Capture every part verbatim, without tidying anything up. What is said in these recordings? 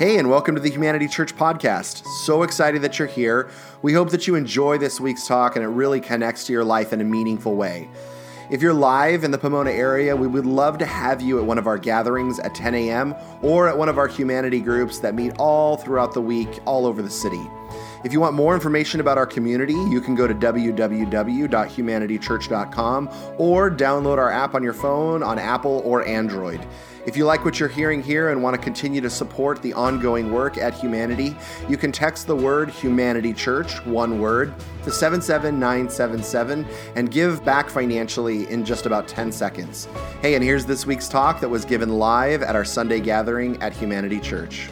Hey, and welcome to the Humanity Church podcast. So excited that you're here. We hope that you enjoy this week's talk and it really connects to your life in a meaningful way. If you're live in the Pomona area, we would love to have you at one of our gatherings at ten a.m. or at one of our humanity groups that meet all throughout the week, all over the city. If you want more information about our community, you can go to w w w dot humanity church dot com or download our app on your phone on Apple or Android. If you like what you're hearing here and want to continue to support the ongoing work at Humanity, you can text the word Humanity Church, one word, to seven seven nine seven seven and give back financially in just about ten seconds. Hey, and here's this week's talk that was given live at our Sunday gathering at Humanity Church.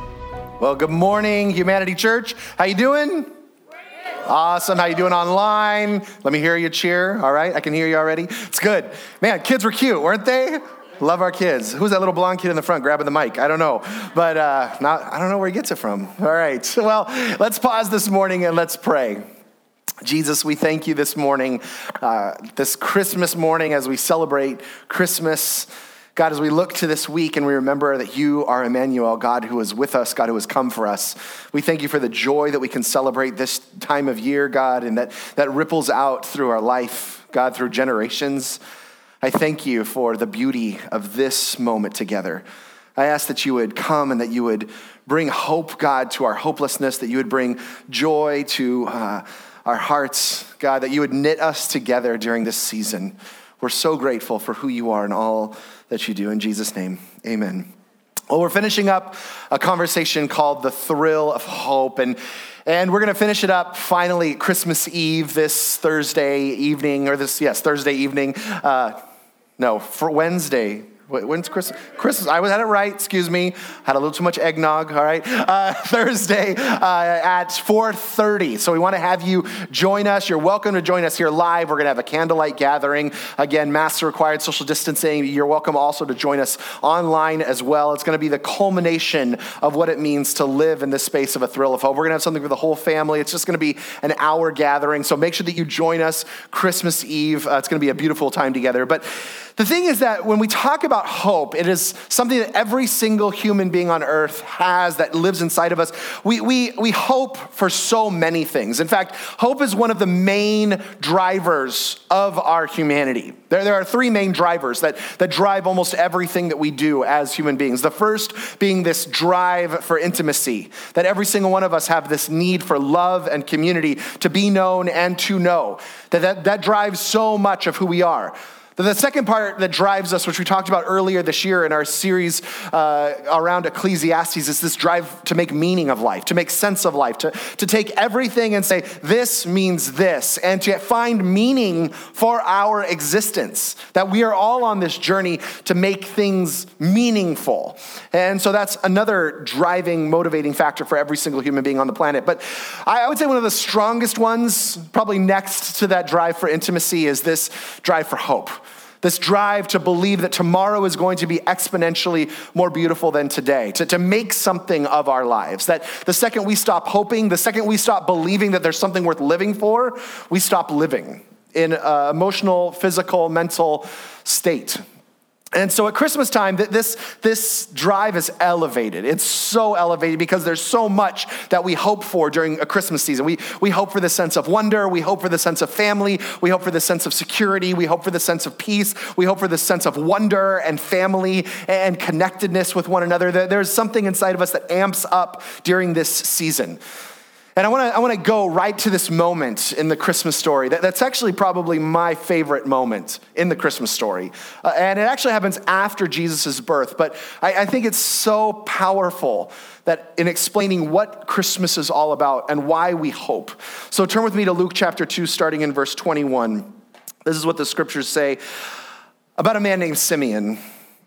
Well, good morning, Humanity Church. How you doing? Awesome. How you doing online? Let me hear you cheer. All right. I can hear you already. It's good. Man, kids were cute, weren't they? Love our kids. Who's that little blonde kid in the front grabbing the mic? I don't know. But uh, not, I don't know where he gets it from. All right. Well, let's pause this morning and let's pray. Jesus, we thank you this morning, uh, this Christmas morning as we celebrate Christmas. God, as we look to this week and we remember that you are Emmanuel, God who is with us, God who has come for us. We thank you for the joy that we can celebrate this time of year, God, and that, that ripples out through our life, God, through generations. I thank you for the beauty of this moment together. I ask that you would come and that you would bring hope, God, to our hopelessness, that you would bring joy to uh, our hearts, God, that you would knit us together during this season. We're so grateful for who you are and all that you do. In Jesus' name, amen. Well, we're finishing up a conversation called The Thrill of Hope, and And we're going to finish it up finally Christmas Eve this Thursday evening, or this, yes, Thursday evening. Uh, no, for Wednesday. When's Christmas? Christmas, I had it right, excuse me. Had a little too much eggnog, all right? Uh, Thursday uh, at four thirty. So we want to have you join us. You're welcome to join us here live. We're going to have a candlelight gathering. Again, mask required, social distancing. You're welcome also to join us online as well. It's going to be the culmination of what it means to live in this space of a thrill of hope. We're going to have something for the whole family. It's just going to be an hour gathering. So make sure that you join us Christmas Eve. Uh, it's going to be a beautiful time together. But the thing is that when we talk about hope, it is something that every single human being on earth has that lives inside of us. We, we, we hope for so many things. In fact, hope is one of the main drivers of our humanity. There, there are three main drivers that, that drive almost everything that we do as human beings. The first being this drive for intimacy, that every single one of us have this need for love and community, to be known and to know. That, that, that drives so much of who we are. The second part that drives us, which we talked about earlier this year in our series uh, around Ecclesiastes, is this drive to make meaning of life, to make sense of life, to, to take everything and say, this means this, and to find meaning for our existence, that we are all on this journey to make things meaningful. And so that's another driving, motivating factor for every single human being on the planet. But I would say one of the strongest ones, probably next to that drive for intimacy, is this drive for hope. This drive to believe that tomorrow is going to be exponentially more beautiful than today, to, to make something of our lives. That the second we stop hoping, the second we stop believing that there's something worth living for, we stop living in an emotional, physical, mental state. And so at Christmas time, this, this drive is elevated. It's so elevated because there's so much that we hope for during a Christmas season. We, we hope for the sense of wonder. We hope for the sense of family. We hope for the sense of security. We hope for the sense of peace. We hope for the sense of wonder and family and connectedness with one another. There's something inside of us that amps up during this season. And I want to I want to go right to this moment in the Christmas story. That, that's actually probably my favorite moment in the Christmas story. Uh, and it actually happens after Jesus' birth. But I, I think it's so powerful that in explaining what Christmas is all about and why we hope. So turn with me to Luke chapter two, starting in verse twenty-one. This is what the scriptures say about a man named Simeon.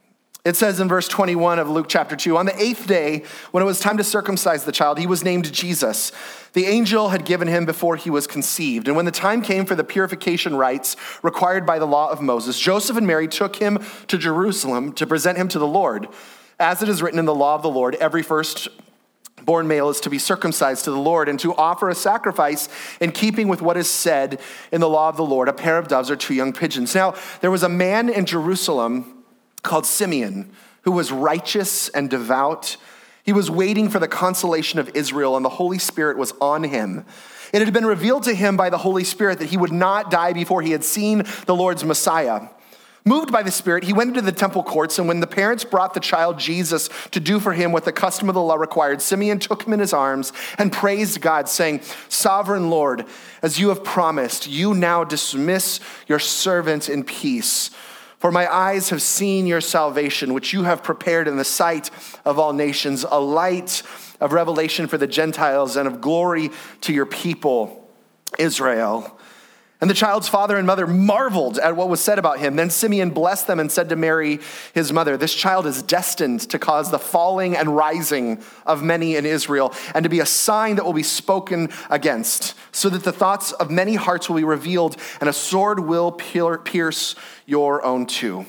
It says in verse twenty-one of Luke chapter two, on the eighth day, when it was time to circumcise the child, he was named Jesus. The angel had given him before he was conceived. And when the time came for the purification rites required by the law of Moses, Joseph and Mary took him to Jerusalem to present him to the Lord. As it is written in the law of the Lord, every firstborn male is to be circumcised to the Lord and to offer a sacrifice in keeping with what is said in the law of the Lord, a pair of doves or two young pigeons. Now, there was a man in Jerusalem called Simeon, who was righteous and devout, He was waiting for the consolation of Israel, and the Holy Spirit was on him. It had been revealed to him by the Holy Spirit that he would not die before he had seen the Lord's Messiah. Moved by the Spirit, he went into the temple courts, and when the parents brought the child Jesus to do for him what the custom of the law required, Simeon took him in his arms and praised God, saying, "Sovereign Lord, as you have promised, you now dismiss your servant in peace. For my eyes have seen your salvation, which you have prepared in the sight of all nations, a light of revelation for the Gentiles and of glory to your people, Israel." And the child's father and mother marveled at what was said about him. Then Simeon blessed them and said to Mary, his mother, "This child is destined to cause the falling and rising of many in Israel, and to be a sign that will be spoken against, so that the thoughts of many hearts will be revealed, and a sword will pierce your own too."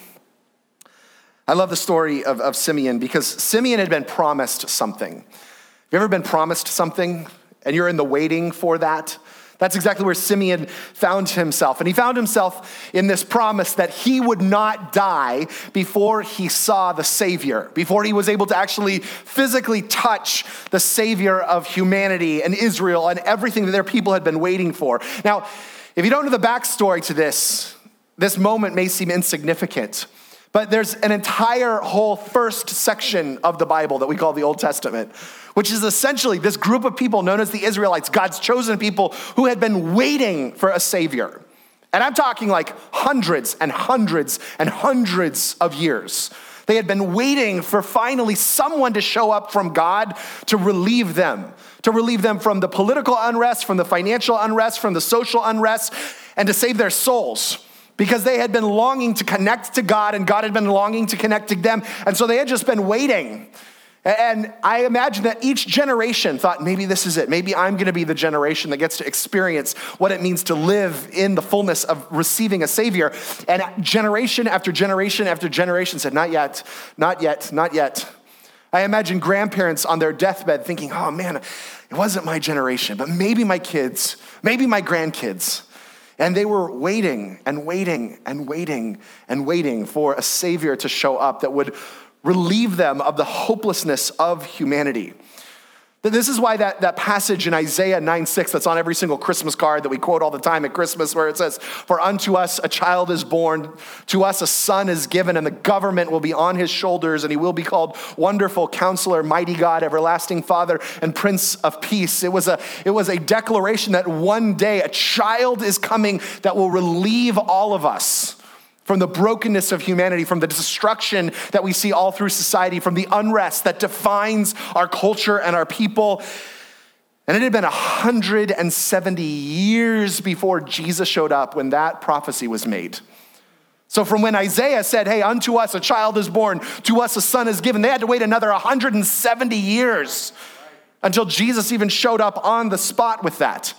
I love the story of, of Simeon, because Simeon had been promised something. Have you ever been promised something and you're in the waiting for that? That's exactly where Simeon found himself. And he found himself in this promise that he would not die before he saw the Savior, before he was able to actually physically touch the Savior of humanity and Israel and everything that their people had been waiting for. Now, if you don't know the backstory to this, this moment may seem insignificant, but there's an entire whole first section of the Bible that we call the Old Testament, which is essentially this group of people known as the Israelites, God's chosen people who had been waiting for a Savior. And I'm talking like hundreds and hundreds and hundreds of years. They had been waiting for finally someone to show up from God to relieve them, to relieve them from the political unrest, from the financial unrest, from the social unrest, and to save their souls. Because they had been longing to connect to God, and God had been longing to connect to them. And so they had just been waiting. And I imagine that each generation thought, maybe this is it. Maybe I'm going to be the generation that gets to experience what it means to live in the fullness of receiving a Savior. And generation after generation after generation said, not yet, not yet, not yet. I imagine grandparents on their deathbed thinking, oh man, it wasn't my generation, but maybe my kids, maybe my grandkids. And they were waiting and waiting and waiting and waiting for a Savior to show up that would relieve them of the hopelessness of humanity. This is why that, that passage in Isaiah nine six that's on every single Christmas card that we quote all the time at Christmas, where it says, "For unto us a child is born, to us a son is given, and the government will be on his shoulders, and he will be called Wonderful Counselor, Mighty God, Everlasting Father, and Prince of Peace." It was a, it was a declaration that one day a child is coming that will relieve all of us from the brokenness of humanity, from the destruction that we see all through society, from the unrest that defines our culture and our people. And it had been one hundred seventy years before Jesus showed up when that prophecy was made. So from when Isaiah said, hey, unto us a child is born, to us a son is given, they had to wait another one hundred seventy years until Jesus even showed up on the spot with that.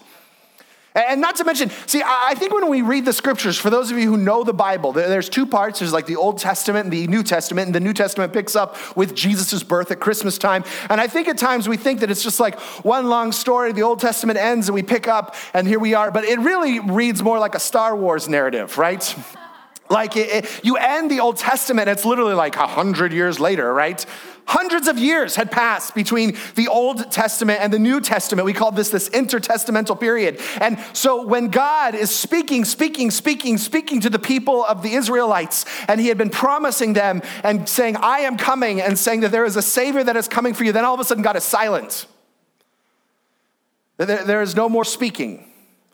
And not to mention, see, I think when we read the scriptures, for those of you who know the Bible, there's two parts. There's like the Old Testament and the New Testament, and the New Testament picks up with Jesus' birth at Christmas time. And I think at times we think that it's just like one long story. The Old Testament ends and we pick up and here we are. But it really reads more like a Star Wars narrative, right? Like it, it, you end the Old Testament, it's literally like a hundred years later, right? Hundreds of years had passed between the Old Testament and the New Testament. We call this this intertestamental period. And so when God is speaking, speaking, speaking, speaking to the people of the Israelites, and he had been promising them and saying, I am coming, and saying that there is a Savior that is coming for you, then all of a sudden God is silent. There, there is no more speaking.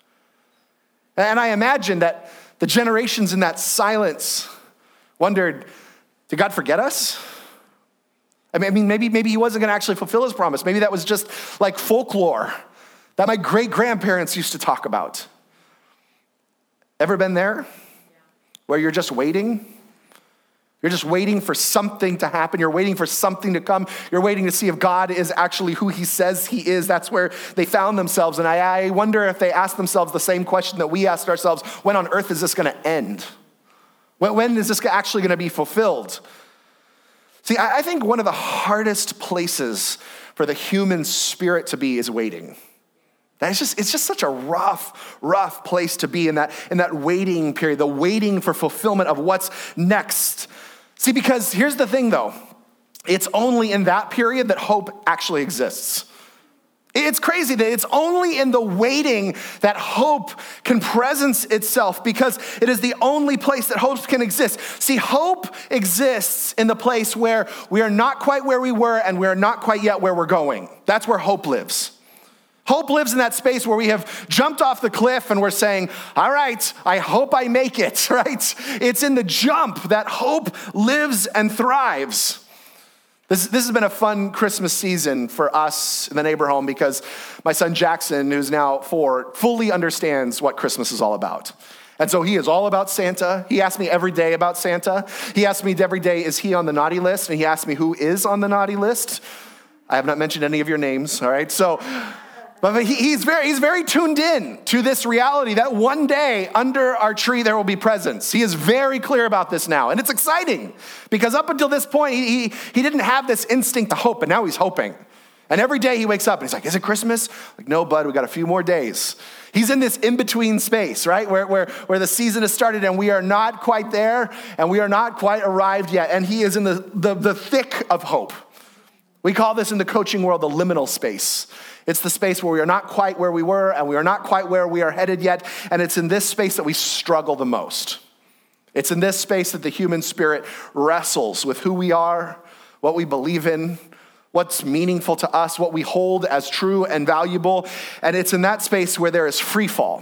And I imagine that the generations in that silence wondered, did God forget us? I mean, maybe, maybe he wasn't going to actually fulfill his promise. Maybe that was just like folklore that my great-grandparents used to talk about. Ever been there? Where you're just waiting? You're just waiting for something to happen. You're waiting for something to come. You're waiting to see if God is actually who he says he is. That's where they found themselves. And I, I wonder if they asked themselves the same question that we asked ourselves, when on earth is this going to end? When, when is this actually going to be fulfilled? See, I, I think one of the hardest places for the human spirit to be is waiting. That's just, it's just such a rough, rough place to be in that, in that waiting period, the waiting for fulfillment of what's next. See, because here's the thing though, it's only in that period that hope actually exists. It's crazy that it's only in the waiting that hope can presence itself, because it is the only place that hope can exist. See, hope exists in the place where we are not quite where we were and we are not quite yet where we're going. That's where hope lives. Hope lives in that space where we have jumped off the cliff and we're saying, all right, I hope I make it, right? It's in the jump that hope lives and thrives. This, this has been a fun Christmas season for us in the neighbor home, because my son Jackson, who's now four, fully understands what Christmas is all about. And so he is all about Santa. He asks me every day about Santa. He asks me every day, is he on the naughty list? And he asks me, who is on the naughty list? I have not mentioned any of your names, all right? So, but he, he's very he's very tuned in to this reality that one day under our tree there will be presents. He is very clear about this now. And it's exciting, because up until this point, he, he, he didn't have this instinct to hope, but now he's hoping. And every day he wakes up and he's like, is it Christmas? Like, no, bud, we got a few more days. He's in this in-between space, right? Where, where, where the season has started and we are not quite there and we are not quite arrived yet. And he is in the, the, the thick of hope. We call this in the coaching world the liminal space. It's the space where we are not quite where we were and we are not quite where we are headed yet. And it's in this space that we struggle the most. It's in this space that the human spirit wrestles with who we are, what we believe in, what's meaningful to us, what we hold as true and valuable. And it's in that space where there is free fall,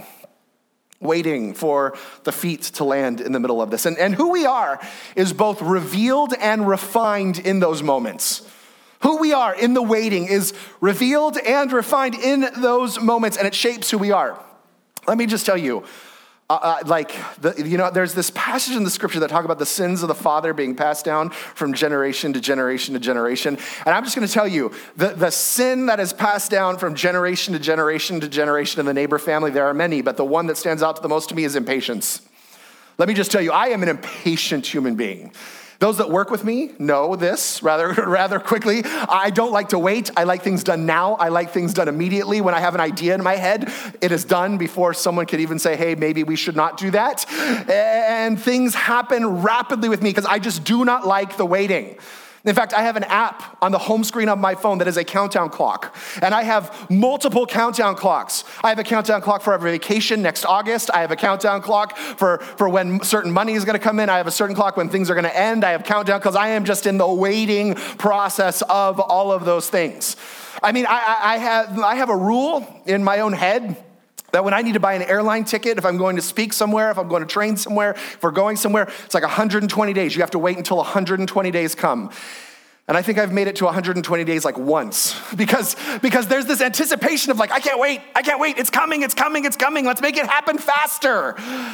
waiting for the feet to land in the middle of this. And, and who we are is both revealed and refined in those moments. Who we are in the waiting is revealed and refined in those moments, and it shapes who we are. Let me just tell you, uh, uh, like, the, you know, there's this passage in the scripture that talk about the sins of the father being passed down from generation to generation to generation. And I'm just going to tell you, the, the sin that is passed down from generation to generation to generation in the neighbor family, there are many, but the one that stands out the most to me is impatience. Let me just tell you, I am an impatient human being. Those that work with me know this rather, rather quickly. I don't like to wait. I like things done now. I like things done immediately. When I have an idea in my head, it is done before someone could even say, hey, maybe we should not do that. And things happen rapidly with me because I just do not like the waiting. In fact, I have an app on the home screen of my phone that is a countdown clock. And I have multiple countdown clocks. I have a countdown clock for every vacation next August. I have a countdown clock for, for when certain money is going to come in. I have a certain clock when things are going to end. I have countdown because I am just in the waiting process of all of those things. I mean, I, I have I have a rule in my own head that when I need to buy an airline ticket, if I'm going to speak somewhere, if I'm going to train somewhere, if we're going somewhere, it's like one hundred twenty days. You have to wait until one hundred twenty days come. And I think I've made it to one hundred twenty days like once because, because there's this anticipation of like, I can't wait, I can't wait, it's coming, it's coming, it's coming, let's make it happen faster.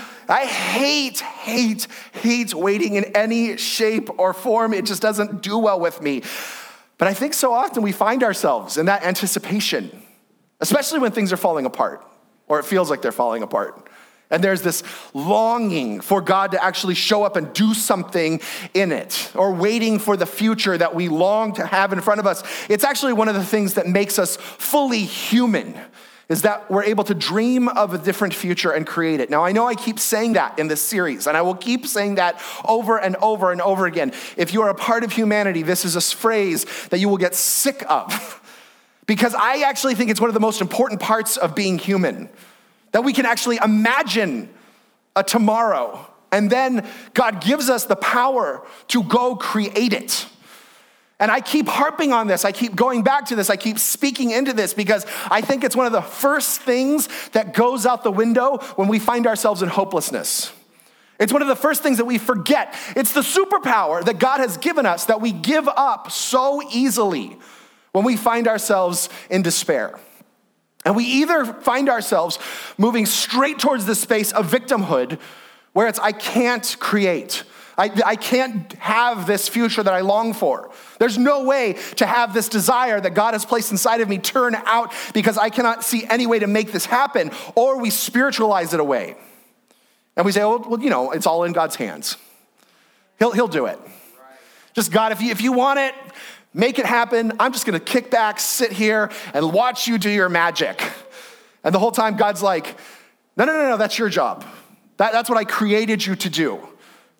I hate, hate, hate waiting in any shape or form. It just doesn't do well with me. But I think so often we find ourselves in that anticipation, especially when things are falling apart. Or it feels like they're falling apart. And there's this longing for God to actually show up and do something in it, or waiting for the future that we long to have in front of us. It's actually one of the things that makes us fully human, is that we're able to dream of a different future and create it. Now, I know I keep saying that in this series, and I will keep saying that over and over and over again. If you are a part of humanity, this is a phrase that you will get sick of. Because I actually think it's one of the most important parts of being human, that we can actually imagine a tomorrow, and then God gives us the power to go create it. And I keep harping on this. I keep going back to this. I keep speaking into this because I think it's one of the first things that goes out the window when we find ourselves in hopelessness. It's one of the first things that we forget. It's the superpower that God has given us that we give up so easily when we find ourselves in despair. And we either find ourselves moving straight towards the space of victimhood, where it's, I can't create. I, I can't have this future that I long for. There's no way to have this desire that God has placed inside of me turn out because I cannot see any way to make this happen. Or we spiritualize it away. And we say, oh, well, you know, it's all in God's hands. He'll, he'll do it. Just God, if you, if you want it, make it happen. I'm just going to kick back, sit here, and watch you do your magic. And the whole time, God's like, no, no, no, no, that's your job. That, that's what I created you to do.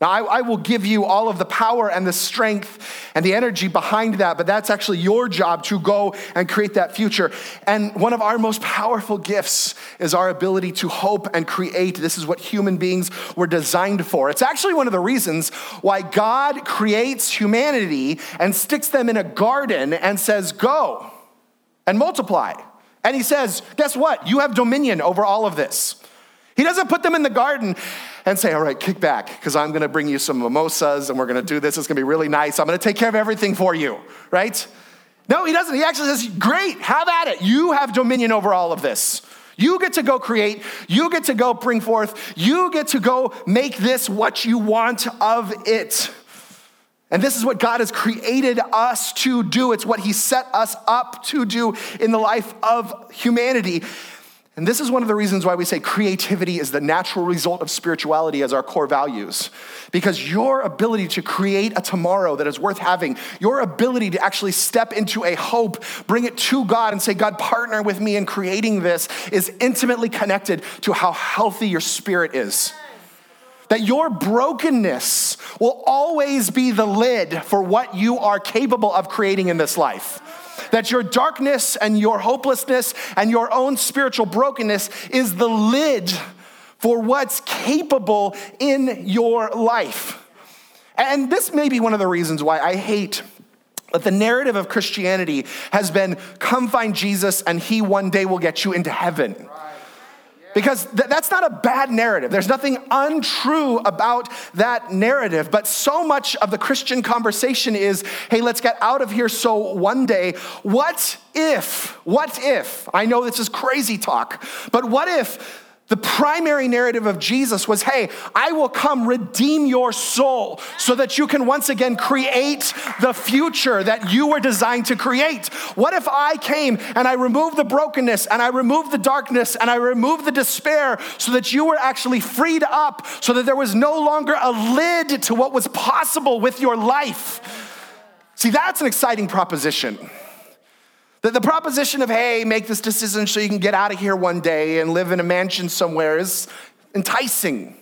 Now, I, I will give you all of the power and the strength and the energy behind that, but that's actually your job to go and create that future. And one of our most powerful gifts is our ability to hope and create. This is what human beings were designed for. It's actually one of the reasons why God creates humanity and sticks them in a garden and says, go and multiply. And he says, guess what? You have dominion over all of this. He doesn't put them in the garden and say, all right, kick back, because I'm going to bring you some mimosas and we're going to do this. It's going to be really nice. I'm going to take care of everything for you, right? No, he doesn't. He actually says, great, have at it. You have dominion over all of this. You get to go create. You get to go bring forth. You get to go make this what you want of it. And this is what God has created us to do. It's what he set us up to do in the life of humanity. And this is one of the reasons why we say creativity is the natural result of spirituality as our core values. Because your ability to create a tomorrow that is worth having, your ability to actually step into a hope, bring it to God and say, God, partner with me in creating this, is intimately connected to how healthy your spirit is. That your brokenness will always be the lid for what you are capable of creating in this life. That your darkness and your hopelessness and your own spiritual brokenness is the lid for what's capable in your life. And this may be one of the reasons why I hate that the narrative of Christianity has been, come find Jesus and he one day will get you into heaven. Because th- that's not a bad narrative. There's nothing untrue about that narrative. But so much of the Christian conversation is, hey, let's get out of here so one day, what if, what if, I know this is crazy talk, but what if the primary narrative of Jesus was, hey, I will come redeem your soul so that you can once again create the future that you were designed to create. What if I came and I removed the brokenness and I removed the darkness and I removed the despair so that you were actually freed up, so that there was no longer a lid to what was possible with your life? See, that's an exciting proposition. The, the proposition of, hey, make this decision so you can get out of here one day and live in a mansion somewhere is enticing.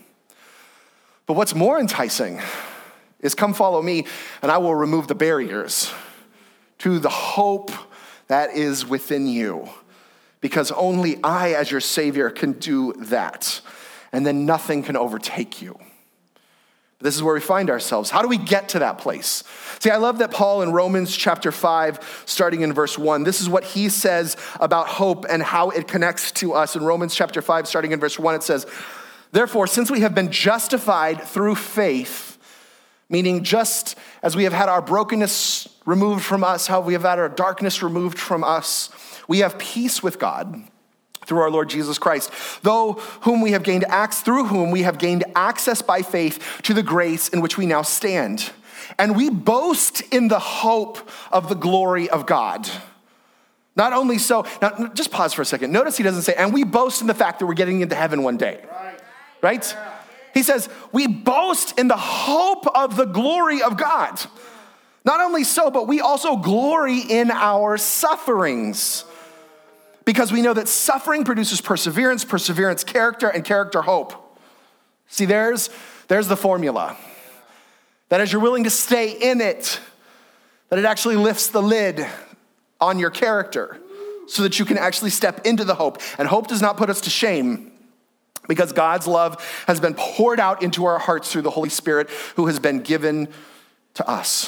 But what's more enticing is come follow me and I will remove the barriers to the hope that is within you. Because only I, as your Savior, can do that. And then nothing can overtake you. This is where we find ourselves. How do we get to that place? See, I love that Paul in Romans chapter five, starting in verse one, this is what he says about hope and how it connects to us. In Romans chapter five, starting in verse one, it says, therefore, since we have been justified through faith, meaning just as we have had our brokenness removed from us, how we have had our darkness removed from us, we have peace with God through our Lord Jesus Christ, though whom we have gained access, through whom we have gained access by faith to the grace in which we now stand. And we boast in the hope of the glory of God. Not only so, now just pause for a second. Notice he doesn't say, and we boast in the fact that we're getting into heaven one day, right? right? Yeah. He says, we boast in the hope of the glory of God. Not only so, but we also glory in our sufferings. Because we know that suffering produces perseverance, perseverance, character, and character, hope. See, there's, there's the formula. That as you're willing to stay in it, that it actually lifts the lid on your character so that you can actually step into the hope. And hope does not put us to shame because God's love has been poured out into our hearts through the Holy Spirit who has been given to us.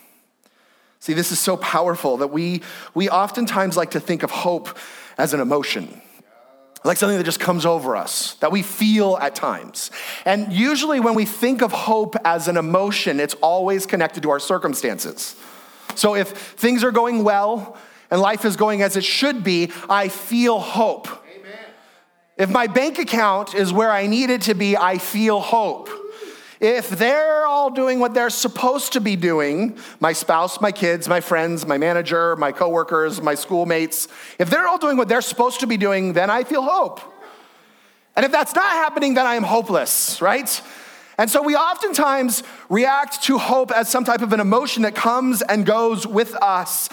See, this is so powerful that we, we oftentimes like to think of hope as an emotion, like something that just comes over us, that we feel at times. And usually when we think of hope as an emotion, it's always connected to our circumstances. So if things are going well and life is going as it should be, I feel hope. Amen. If my bank account is where I need it to be, I feel hope. If they're all doing what they're supposed to be doing, my spouse, my kids, my friends, my manager, my coworkers, my schoolmates, if they're all doing what they're supposed to be doing, then I feel hope. And if that's not happening, then I am hopeless, right? And so we oftentimes react to hope as some type of an emotion that comes and goes with us.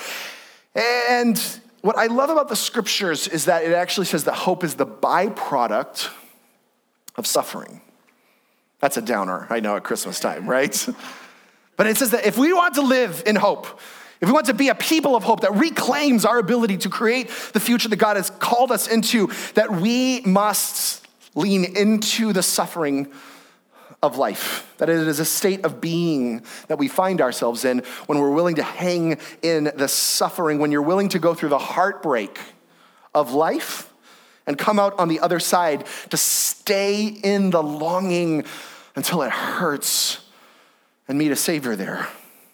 And what I love about the scriptures is that it actually says that hope is the byproduct of suffering. That's a downer, I know, at Christmas time, right? But it says that if we want to live in hope, if we want to be a people of hope that reclaims our ability to create the future that God has called us into, that we must lean into the suffering of life, that it is a state of being that we find ourselves in when we're willing to hang in the suffering, when you're willing to go through the heartbreak of life and come out on the other side to stay in the longing until it hurts and meet a Savior there.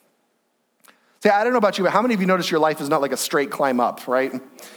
See, I don't know about you, but how many of you notice your life is not like a straight climb up, right?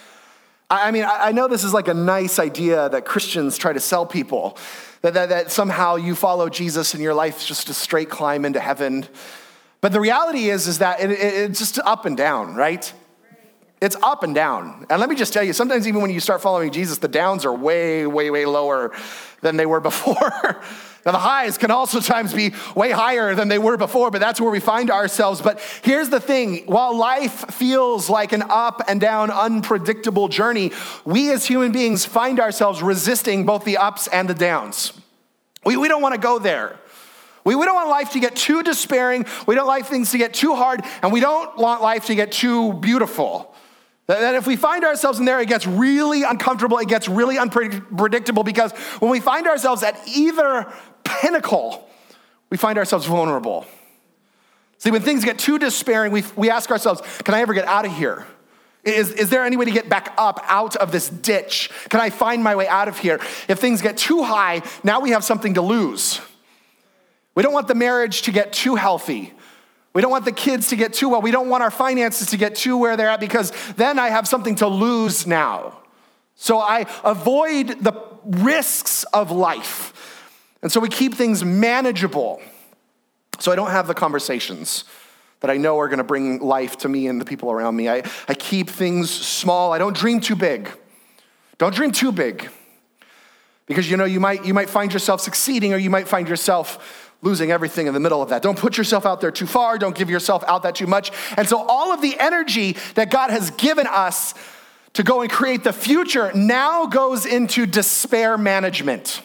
I mean, I know this is like a nice idea that Christians try to sell people, that, that, that somehow you follow Jesus and your life's just a straight climb into heaven. But the reality is, is that it, it, it's just up and down, right? It's up and down. And let me just tell you, sometimes even when you start following Jesus, the downs are way, way, way lower than they were before. Now, the highs can also times be way higher than they were before, but that's where we find ourselves. But here's the thing. While life feels like an up and down, unpredictable journey, we as human beings find ourselves resisting both the ups and the downs. We, we don't want to go there. We, we don't want life to get too despairing. We don't like things to get too hard, and we don't want life to get too beautiful. That if we find ourselves in there, it gets really uncomfortable, it gets really unpredictable, because when we find ourselves at either pinnacle, we find ourselves vulnerable. See, when things get too despairing, we, we ask ourselves, can I ever get out of here? Is, is there any way to get back up out of this ditch? Can I find my way out of here? If things get too high, now we have something to lose. We don't want the marriage to get too healthy. We don't want the kids to get too well. We don't want our finances to get too where they're at, because then I have something to lose now. So I avoid the risks of life. And so we keep things manageable. So I don't have the conversations that I know are going to bring life to me and the people around me. I, I keep things small. I don't dream too big. Don't dream too big. Because you know, you might, you might find yourself succeeding, or you might find yourself losing everything in the middle of that. Don't put yourself out there too far. Don't give yourself out that too much. And so all of the energy that God has given us to go and create the future now goes into despair management,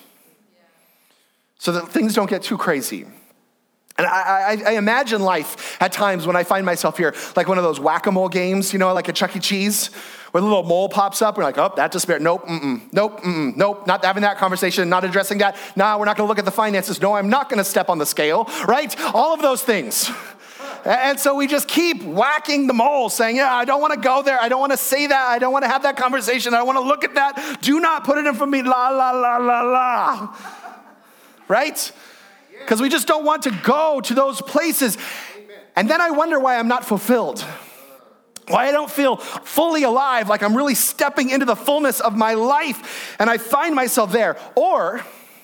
so that things don't get too crazy. And I, I, I imagine life at times when I find myself here, like one of those whack-a-mole games, you know, like a Chuck E. Cheese, where the little mole pops up. We're like, oh, that despair. Nope, mm-mm, nope, mm-mm, nope, not having that conversation, not addressing that. No, we're not going to look at the finances. No, I'm not going to step on the scale, right? All of those things. And so we just keep whacking the mole, saying, yeah, I don't want to go there. I don't want to say that. I don't want to have that conversation. I don't want to look at that. Do not put it in for me. La, la, la, la, la. Right? Because we just don't want to go to those places. And then I wonder why I'm not fulfilled. Why I don't feel fully alive, like I'm really stepping into the fullness of my life, and I find myself there. Or,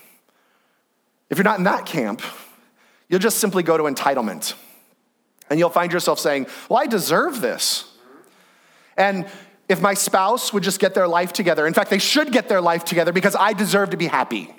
if you're not in that camp, you'll just simply go to entitlement. And you'll find yourself saying, well, I deserve this. And if my spouse would just get their life together, in fact, they should get their life together, because I deserve to be happy.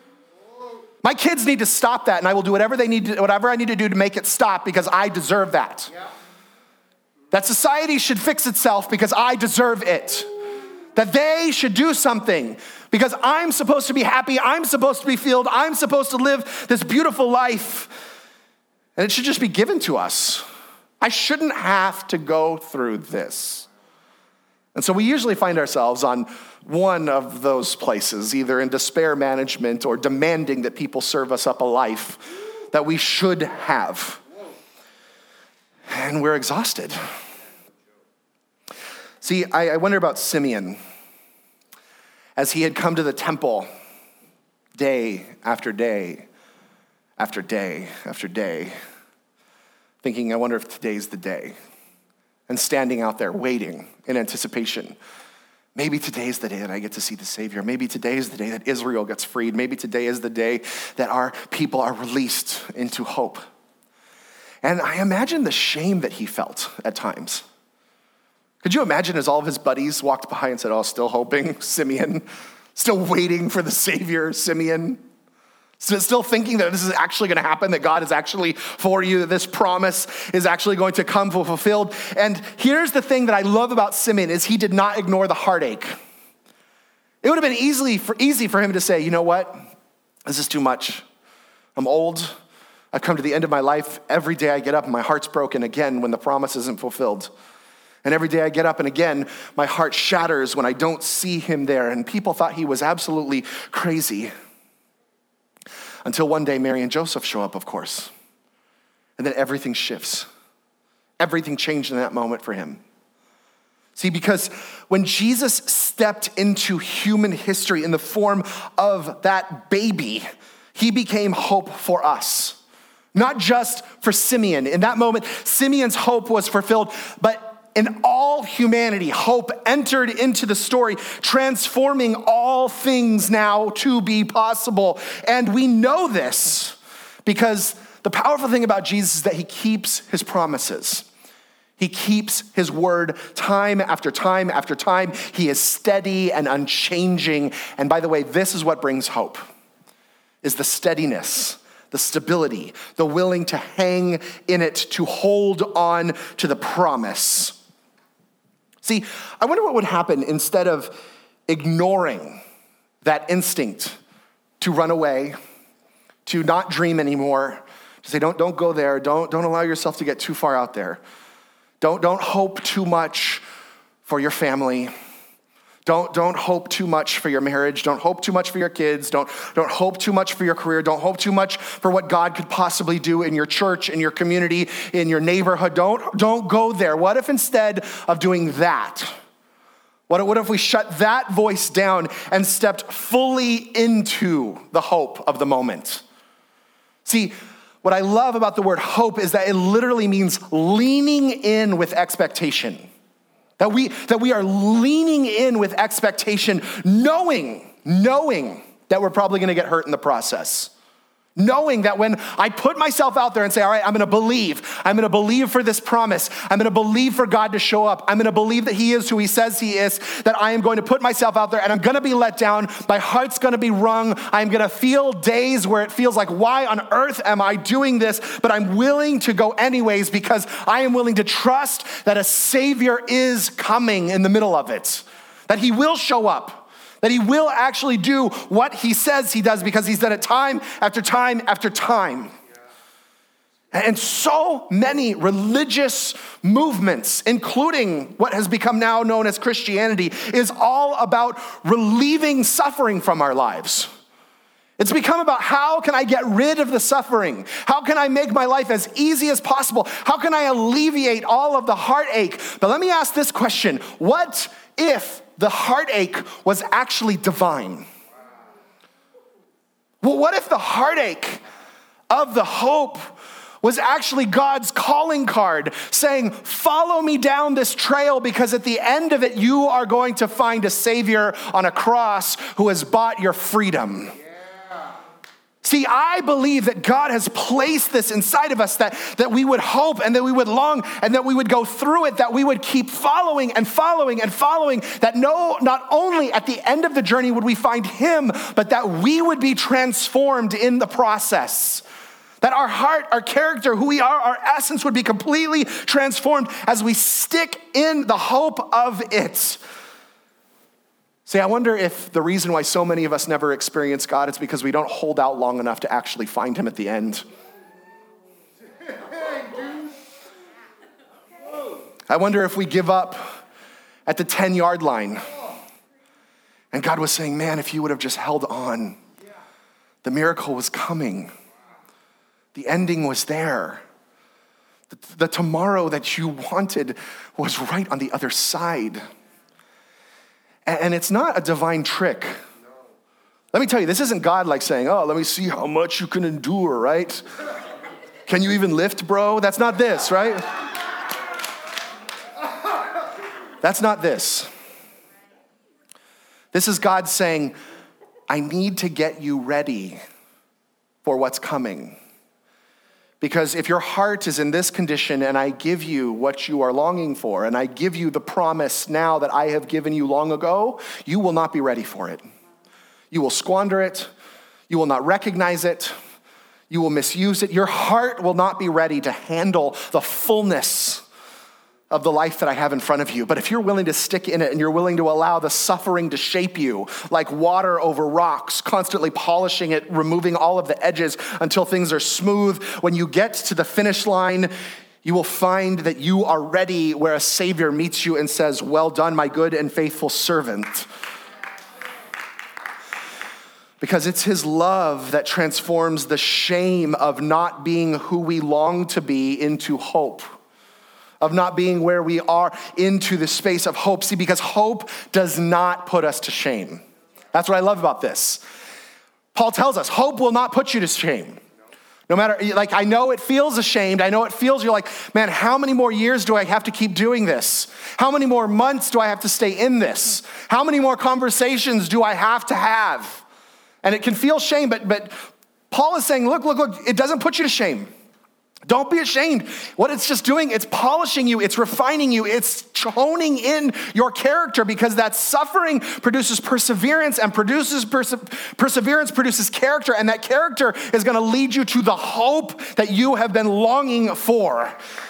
My kids need to stop that, and I will do whatever they need to, whatever I need to do to make it stop, because I deserve that. Yeah. That society should fix itself because I deserve it. That they should do something because I'm supposed to be happy, I'm supposed to be filled, I'm supposed to live this beautiful life, and it should just be given to us. I shouldn't have to go through this. And so we usually find ourselves on one of those places, either in despair management or demanding that people serve us up a life that we should have. And we're exhausted. See, I, I wonder about Simeon. As he had come to the temple day after day after day after day, thinking, I wonder if today's the day. And standing out there waiting in anticipation. Maybe today is the day that I get to see the Savior. Maybe today is the day that Israel gets freed. Maybe today is the day that our people are released into hope. And I imagine the shame that he felt at times. Could you imagine as all of his buddies walked by and said, oh, still hoping, Simeon, still waiting for the Savior, Simeon, still thinking that this is actually going to happen, that God is actually for you, that this promise is actually going to come fulfilled. And here's the thing that I love about Simeon is he did not ignore the heartache. It would have been easily for, easy for him to say, you know what? This is too much. I'm old. I've come to the end of my life. Every day I get up and my heart's broken again when the promise isn't fulfilled. And every day I get up and again, my heart shatters when I don't see him there. And people thought he was absolutely crazy. Until one day Mary and Joseph show up, of course. And then everything shifts. Everything changed in that moment for him. See, because when Jesus stepped into human history in the form of that baby, he became hope for us. Not just for Simeon. In that moment, Simeon's hope was fulfilled, but in all humanity, hope entered into the story, transforming all things now to be possible. And we know this because the powerful thing about Jesus is that he keeps his promises. He keeps his word time after time after time. He is steady and unchanging. And by the way, this is what brings hope, is the steadiness, the stability, the willing to hang in it, to hold on to the promise. See, I wonder what would happen instead of ignoring that instinct to run away, to not dream anymore, to say, don't, don't go there, don't, don't allow yourself to get too far out there. Don't, don't hope too much for your family. Don't, don't hope too much for your marriage. Don't hope too much for your kids. Don't, don't hope too much for your career. Don't hope too much for what God could possibly do in your church, in your community, in your neighborhood. Don't, don't go there. What if instead of doing that, what, what if we shut that voice down and stepped fully into the hope of the moment? See, what I love about the word hope is that it literally means leaning in with expectation. That we, that we are leaning in with expectation, knowing, knowing that we're probably gonna get hurt in the process. Knowing that when I put myself out there and say, all right, I'm gonna believe. I'm gonna believe for this promise. I'm gonna believe for God to show up. I'm gonna believe that he is who he says he is, that I am going to put myself out there and I'm gonna be let down. My heart's gonna be wrung. I'm gonna feel days where it feels like, why on earth am I doing this? But I'm willing to go anyways because I am willing to trust that a Savior is coming in the middle of it. That he will show up. That he will actually do what he says he does because he's done it time after time after time. And so many religious movements, including what has become now known as Christianity, is all about relieving suffering from our lives. It's become about how can I get rid of the suffering? How can I make my life as easy as possible? How can I alleviate all of the heartache? But let me ask this question. What if the heartache was actually divine? Well, what if the heartache of the hope was actually God's calling card saying, follow me down this trail because at the end of it, you are going to find a Savior on a cross who has bought your freedom. See, I believe that God has placed this inside of us, that, that we would hope and that we would long and that we would go through it, that we would keep following and following and following, that no, not only at the end of the journey would we find him, but that we would be transformed in the process. That our heart, our character, who we are, our essence would be completely transformed as we stick in the hope of it. See, I wonder if the reason why so many of us never experience God is because we don't hold out long enough to actually find him at the end. I wonder if we give up at the ten-yard line. And God was saying, man, if you would have just held on, the miracle was coming. The ending was there. The, the tomorrow that you wanted was right on the other side. And it's not a divine trick. Let me tell you, this isn't God like saying, oh, let me see how much you can endure, right? Can you even lift, bro? That's not this, right? That's not this. This is God saying, I need to get you ready for what's coming. Because if your heart is in this condition and I give you what you are longing for and I give you the promise now that I have given you long ago, you will not be ready for it. You will squander it. You will not recognize it. You will misuse it. Your heart will not be ready to handle the fullness of the life that I have in front of you. But if you're willing to stick in it and you're willing to allow the suffering to shape you like water over rocks, constantly polishing it, removing all of the edges until things are smooth, when you get to the finish line, you will find that you are ready where a Savior meets you and says, "Well done, my good and faithful servant." Because it's his love that transforms the shame of not being who we long to be into hope. Of not being where we are into the space of hope. See, because hope does not put us to shame. That's what I love about this. Paul tells us, hope will not put you to shame. No matter, like, I know it feels ashamed. I know it feels, you're like, man, how many more years do I have to keep doing this? How many more months do I have to stay in this? How many more conversations do I have to have? And it can feel shame, but, but Paul is saying, look, look, look, it doesn't put you to shame. Don't be ashamed. What it's just doing, it's polishing you, it's refining you, it's honing in your character, because that suffering produces perseverance, and produces perse- perseverance produces character, and that character is going to lead you to the hope that you have been longing for.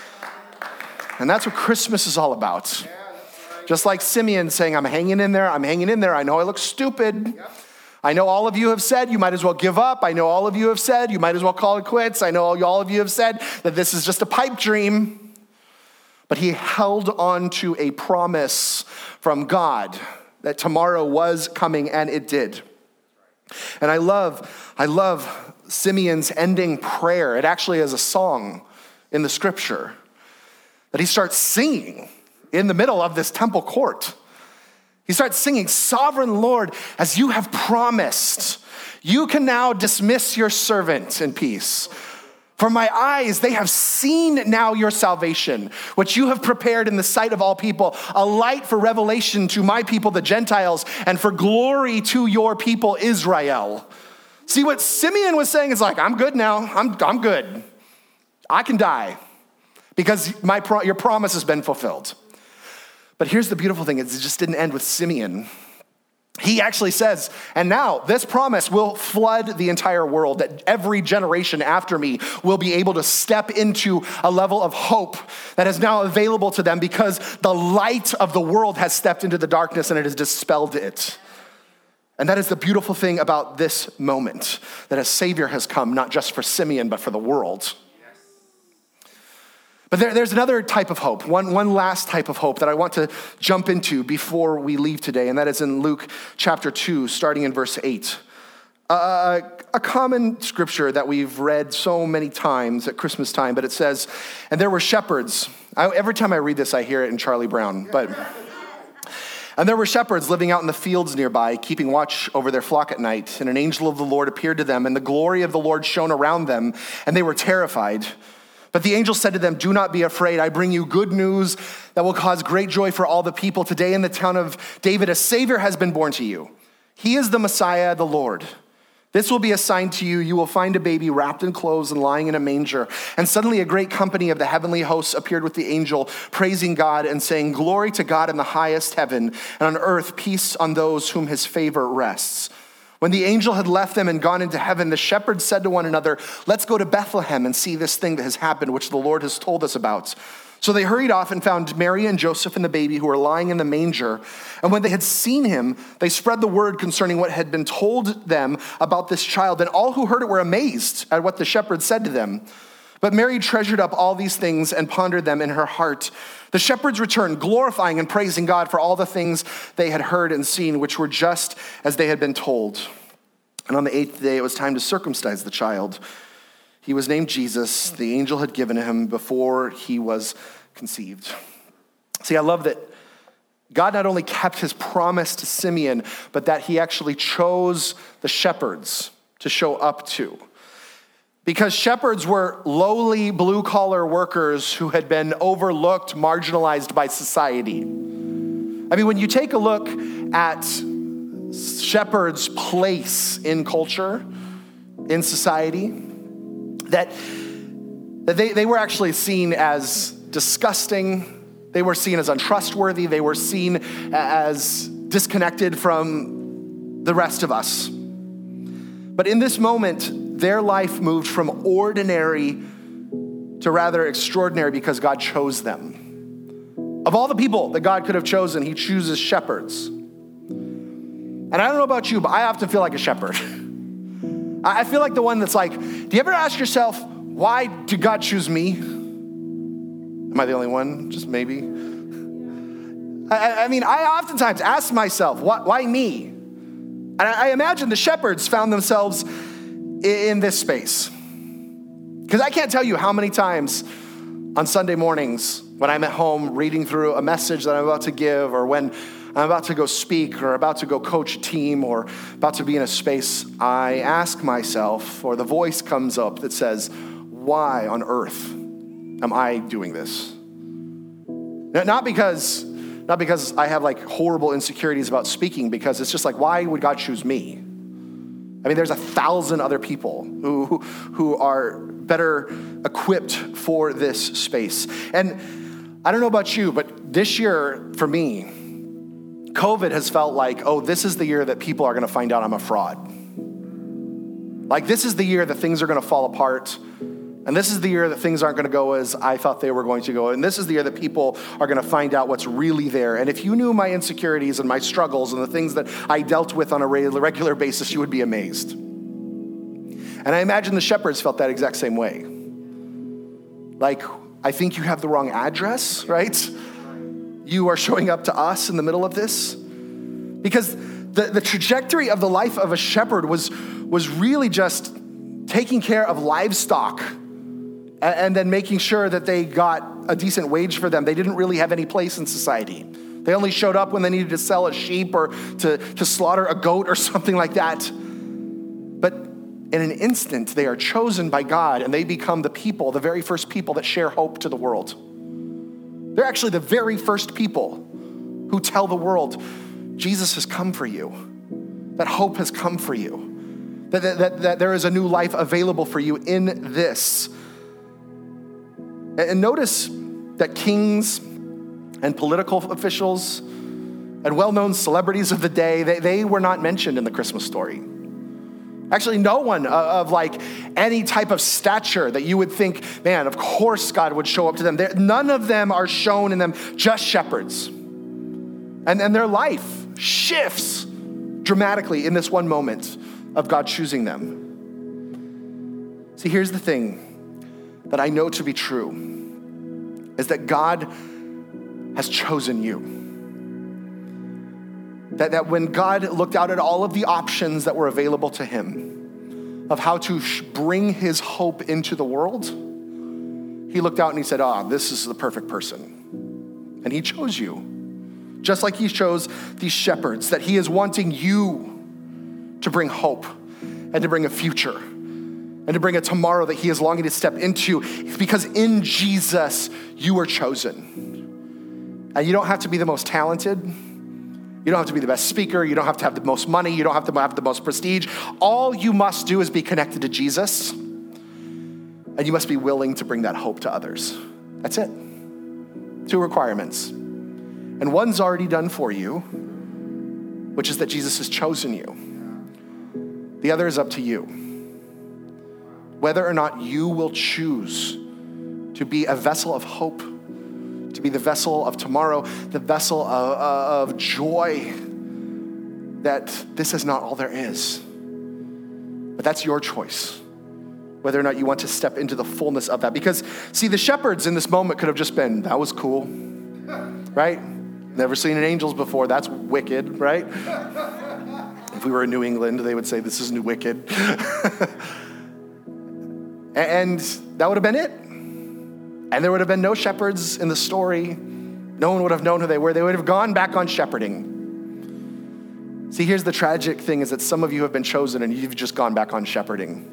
And that's what Christmas is all about. Just like Simeon saying, I'm hanging in there, I'm hanging in there. I know I look stupid. I know all of you have said you might as well give up. I know all of you have said you might as well call it quits. I know all of you have said that this is just a pipe dream. But he held on to a promise from God that tomorrow was coming, and it did. And I love, I love Simeon's ending prayer. It actually is a song in the scripture that he starts singing in the middle of this temple court. He starts singing, "Sovereign Lord, as you have promised, you can now dismiss your servant in peace. For my eyes, they have seen now your salvation, which you have prepared in the sight of all people, a light for revelation to my people, the Gentiles, and for glory to your people, Israel." See, what Simeon was saying is like, I'm good now. I'm, I'm good. I can die because my pro- your promise has been fulfilled. But here's the beautiful thing, is it just didn't end with Simeon. He actually says, and now this promise will flood the entire world, that every generation after me will be able to step into a level of hope that is now available to them, because the light of the world has stepped into the darkness and it has dispelled it. And that is the beautiful thing about this moment, that a Savior has come, not just for Simeon, but for the world. But there, there's another type of hope, one, one last type of hope that I want to jump into before we leave today, and that is in Luke chapter two, starting in verse eight. Uh, a common scripture that we've read so many times at Christmas time, but it says, and there were shepherds. I, every time I read this, I hear it in Charlie Brown, but... And there were shepherds living out in the fields nearby, keeping watch over their flock at night. And an angel of the Lord appeared to them, and the glory of the Lord shone around them, and they were terrified. But the angel said to them, "Do not be afraid. I bring you good news that will cause great joy for all the people. Today in the town of David, a Savior has been born to you. He is the Messiah, the Lord. This will be a sign to you. You will find a baby wrapped in clothes and lying in a manger." And suddenly a great company of the heavenly hosts appeared with the angel, praising God and saying, "Glory to God in the highest heaven, and on earth peace on those whom his favor rests." When the angel had left them and gone into heaven, the shepherds said to one another, "Let's go to Bethlehem and see this thing that has happened, which the Lord has told us about." So they hurried off and found Mary and Joseph and the baby, who were lying in the manger. And when they had seen him, they spread the word concerning what had been told them about this child. And all who heard it were amazed at what the shepherds said to them. But Mary treasured up all these things and pondered them in her heart. The shepherds returned, glorifying and praising God for all the things they had heard and seen, which were just as they had been told. And on the eighth day, it was time to circumcise the child. He was named Jesus. The angel had given him before he was conceived. See, I love that God not only kept his promise to Simeon, but that he actually chose the shepherds to show up to. Because shepherds were lowly blue-collar workers who had been overlooked, marginalized by society. I mean, when you take a look at shepherds' place in culture, in society, that, that they, they were actually seen as disgusting. They were seen as untrustworthy. They were seen as disconnected from the rest of us. But in this moment, their life moved from ordinary to rather extraordinary because God chose them. Of all the people that God could have chosen, he chooses shepherds. And I don't know about you, but I often feel like a shepherd. I feel like the one that's like, do you ever ask yourself, why did God choose me? Am I the only one? Just maybe. I, I mean, I oftentimes ask myself, why, why me? And I, I imagine the shepherds found themselves in, in this space. Because I can't tell you how many times on Sunday mornings when I'm at home reading through a message that I'm about to give, or when I'm about to go speak or about to go coach a team or about to be in a space, I ask myself, or the voice comes up that says, why on earth am I doing this? Not because, not because I have like horrible insecurities about speaking, because it's just like, why would God choose me? I mean, there's a thousand other people who, who, who are better equipped for this space. And I don't know about you, but this year for me, COVID has felt like, oh, this is the year that people are going to find out I'm a fraud. Like, this is the year that things are going to fall apart. And this is the year that things aren't going to go as I thought they were going to go. And this is the year that people are going to find out what's really there. And if you knew my insecurities and my struggles and the things that I dealt with on a regular basis, you would be amazed. And I imagine the shepherds felt that exact same way. Like, I think you have the wrong address, right? You are showing up to us in the middle of this. Because the, the trajectory of the life of a shepherd was, was really just taking care of livestock and, and then making sure that they got a decent wage for them. They didn't really have any place in society. They only showed up when they needed to sell a sheep or to, to slaughter a goat or something like that. But in an instant, they are chosen by God and they become the people, the very first people that share hope to the world. They're actually the very first people who tell the world, Jesus has come for you, that hope has come for you, that, that, that, that there is a new life available for you in this. And notice that kings and political officials and well-known celebrities of the day, they, they were not mentioned in the Christmas story. Actually, no one of like any type of stature that you would think, man, of course God would show up to them. They're, none of them are shown in them, just shepherds. And, and their life shifts dramatically in this one moment of God choosing them. See, here's the thing that I know to be true, is that God has chosen you. That, that when God looked out at all of the options that were available to him of how to sh- bring his hope into the world, he looked out and he said, ah, oh, this is the perfect person. And he chose you. Just like he chose these shepherds, that he is wanting you to bring hope and to bring a future and to bring a tomorrow that he is longing to step into, because in Jesus, you are chosen. And you don't have to be the most talented. You don't have to be the best speaker. You don't have to have the most money. You don't have to have the most prestige. All you must do is be connected to Jesus, and you must be willing to bring that hope to others. That's it. Two requirements. And one's already done for you, which is that Jesus has chosen you. The other is up to you. Whether or not you will choose to be a vessel of hope, to be the vessel of tomorrow, the vessel of, of joy, that this is not all there is. But that's your choice, whether or not you want to step into the fullness of that. Because, see, the shepherds in this moment could have just been, that was cool, right? Never seen an angels before, that's wicked, right? If we were in New England, they would say, this is new wicked. And that would have been it. And there would have been no shepherds in the story. No one would have known who they were. They would have gone back on shepherding. See, here's the tragic thing, is that some of you have been chosen and you've just gone back on shepherding.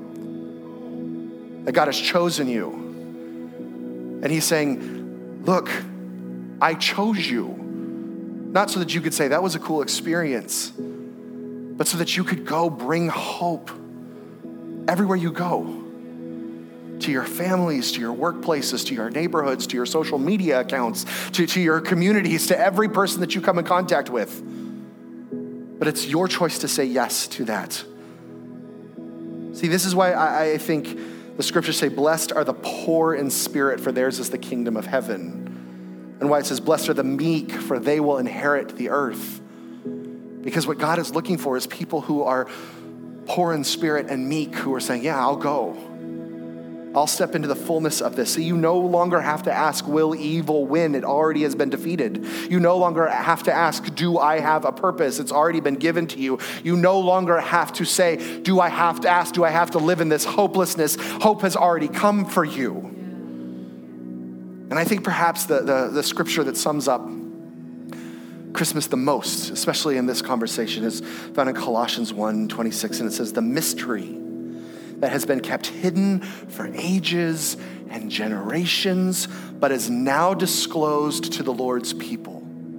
That God has chosen you. And he's saying, look, I chose you. Not so that you could say, that was a cool experience, but so that you could go bring hope everywhere you go. To your families, to your workplaces, to your neighborhoods, to your social media accounts, to, to your communities, to every person that you come in contact with. But it's your choice to say yes to that. See, this is why I, I think the scriptures say, blessed are the poor in spirit, for theirs is the kingdom of heaven. and why it says, blessed are the meek, for they will inherit the earth. Because what God is looking for is people who are poor in spirit and meek, who are saying, yeah, I'll go. I'll step into the fullness of this. So you no longer have to ask, will evil win? It already has been defeated. You no longer have to ask, do I have a purpose? It's already been given to you. You no longer have to say, do I have to ask, do I have to live in this hopelessness? Hope has already come for you. And I think perhaps the, the, the scripture that sums up Christmas the most, especially in this conversation, is found in Colossians one twenty-six, and it says, the mystery that has been kept hidden for ages and generations, but is now disclosed to the Lord's people.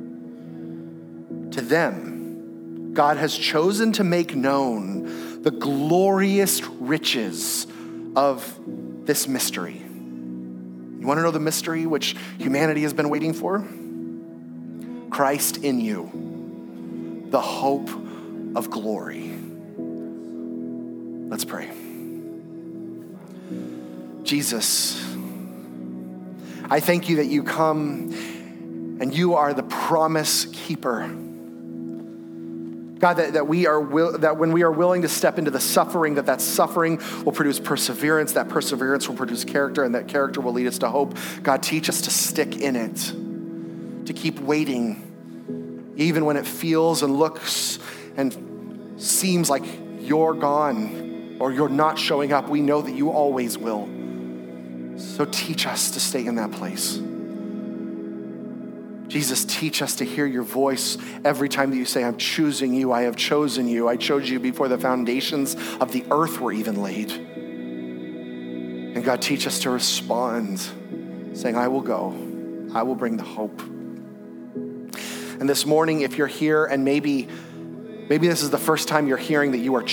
To them, God has chosen to make known the glorious riches of this mystery. You want to know the mystery which humanity has been waiting for? Christ in you, the hope of glory. Let's pray. Jesus, I thank you that you come and you are the promise keeper. God, that, that we are will, that when we are willing to step into the suffering, that that suffering will produce perseverance, that perseverance will produce character, and that character will lead us to hope. God, teach us to stick in it, to keep waiting, even when it feels and looks and seems like you're gone or you're not showing up. We know that you always will. So teach us to stay in that place. Jesus, teach us to hear your voice every time that you say, I'm choosing you, I have chosen you. I chose you before the foundations of the earth were even laid. And God, teach us to respond, saying, I will go. I will bring the hope. And this morning, if you're here and maybe, maybe this is the first time you're hearing that you are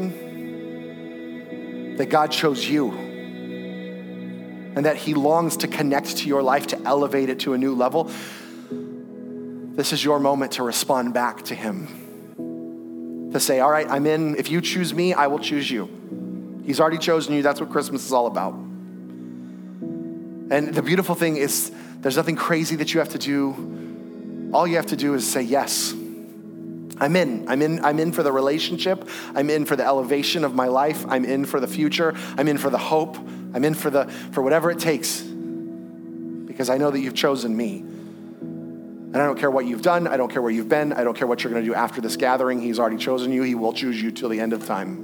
chosen, that God chose you, and that he longs to connect to your life, to elevate it to a new level, this is your moment to respond back to him. To say, all right, I'm in. If you choose me, I will choose you. He's already chosen you. That's what Christmas is all about. And the beautiful thing is there's nothing crazy that you have to do. All you have to do is say, yes, I'm in. I'm in. I'm in for the relationship. I'm in for the elevation of my life. I'm in for the future. I'm in for the hope. I'm in for the for whatever it takes, because I know that you've chosen me. And I don't care what you've done. I don't care where you've been. I don't care what you're going to do after this gathering. He's already chosen you. He will choose you till the end of time.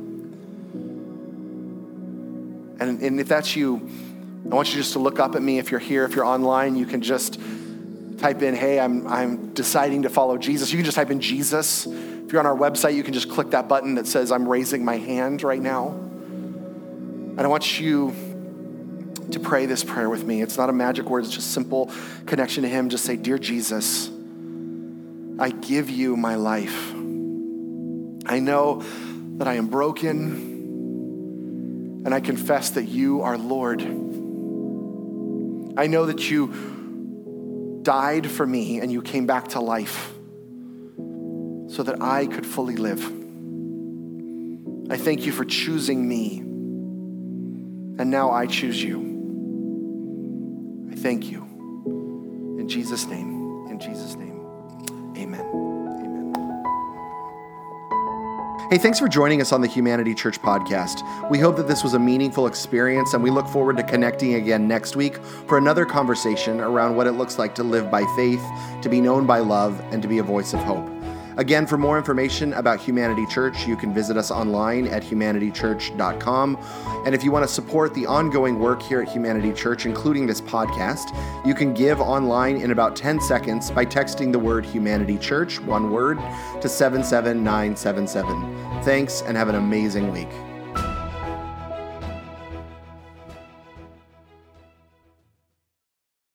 And, and if that's you, I want you just to look up at me. If you're here, if you're online, you can just type in, hey, I'm I'm deciding to follow Jesus. You can just type in Jesus. If you're on our website, you can just click that button that says, I'm raising my hand right now. And I want you to pray this prayer with me. It's not a magic word. It's just simple connection to him. Just say, dear Jesus, I give you my life. I know that I am broken, and I confess that you are Lord. I know that you died for me and you came back to life so that I could fully live. I thank you for choosing me, and now I choose you. I thank you. In Jesus' name, in Jesus' name, amen. Amen. Hey, thanks for joining us on the Humanity Church podcast. We hope that this was a meaningful experience, and we look forward to connecting again next week for another conversation around what it looks like to live by faith, to be known by love, and to be a voice of hope. Again, for more information about Humanity Church, you can visit us online at humanity church dot com. And if you want to support the ongoing work here at Humanity Church, including this podcast, you can give online in about ten seconds by texting the word Humanity Church, one word, to seven seven nine seven seven. Thanks, and have an amazing week.